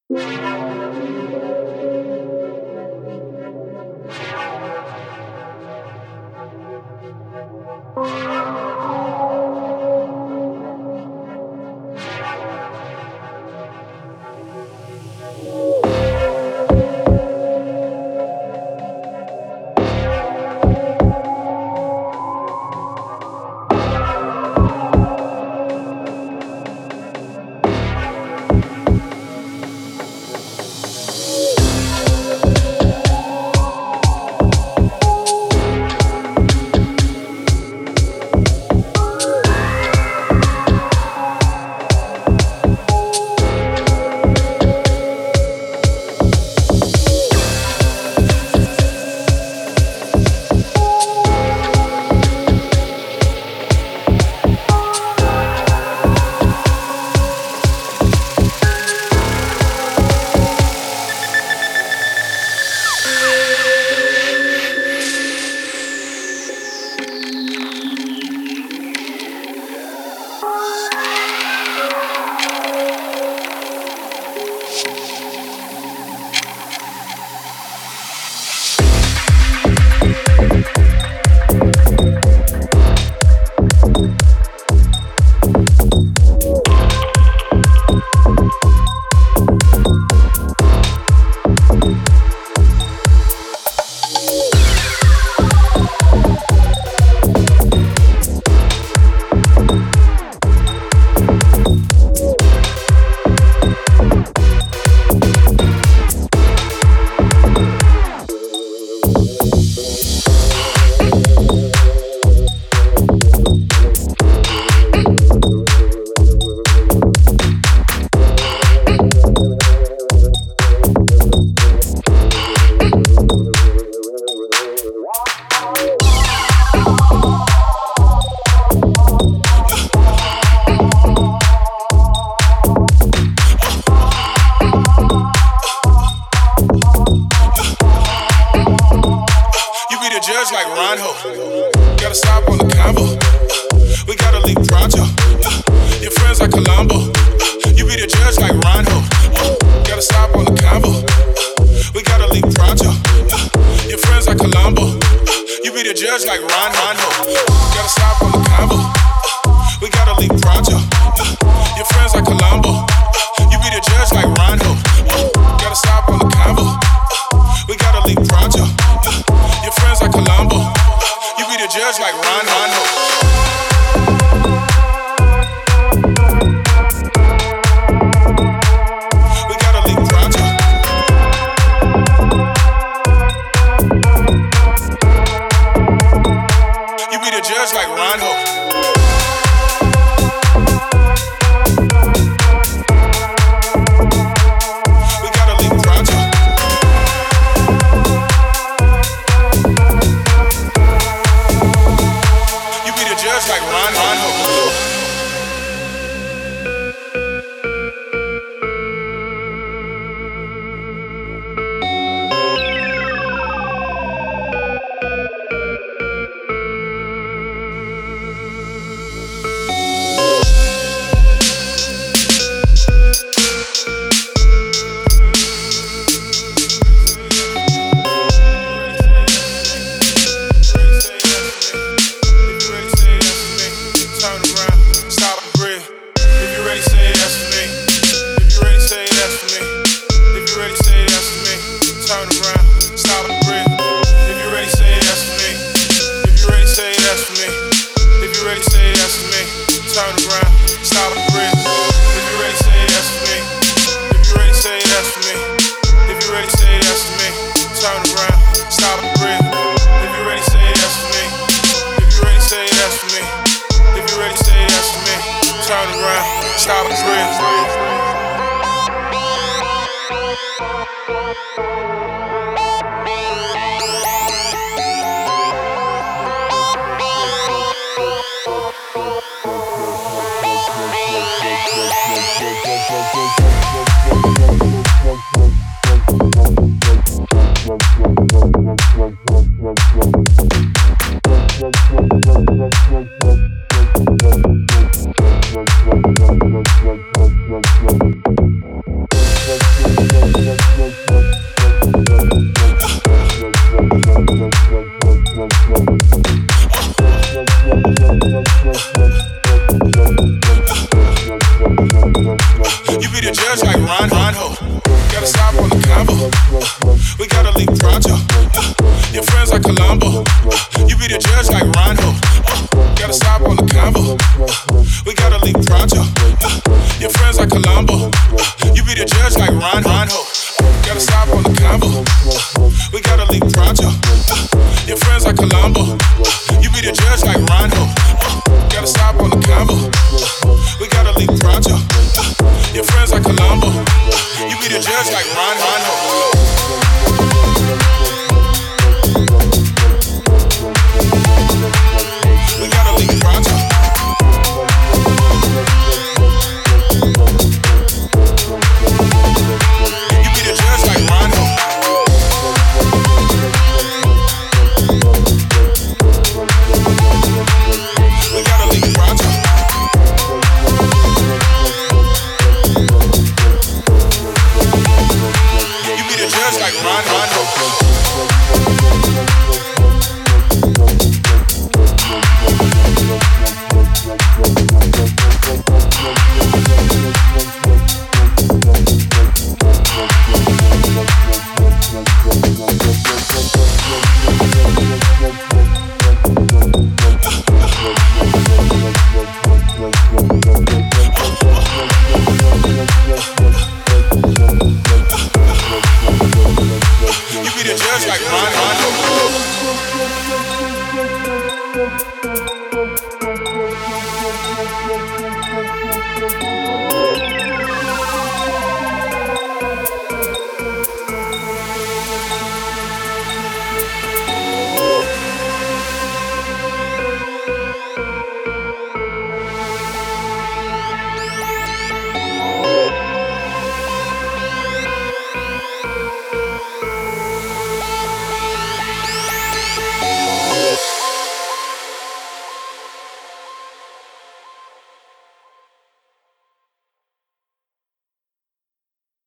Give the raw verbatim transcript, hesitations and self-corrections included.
We'll be right back. Ron, Ron, ho. Gotta stop on the combo. We gotta leave pronto. Your friends like Columbo. You be the judge like Ron, ho. Gotta stop on the combo. We gotta leave pronto. Your friends like Columbo. You be the judge like Ron, Ron, ho. Gotta stop on the combo. We gotta leave pronto. Your friends like Columbo. You be the judge like Ron, ho. Gotta stop on the combo. We gotta leave pronto. Your friends like Columbo. You be the judge like Ron, Ron, ho. We gotta leave pronto. You be the judge like Ron, ho. We gotta leave pronto. You be the judge like Ron, Ron, ho. You be the judge like Ron, Ron, ho.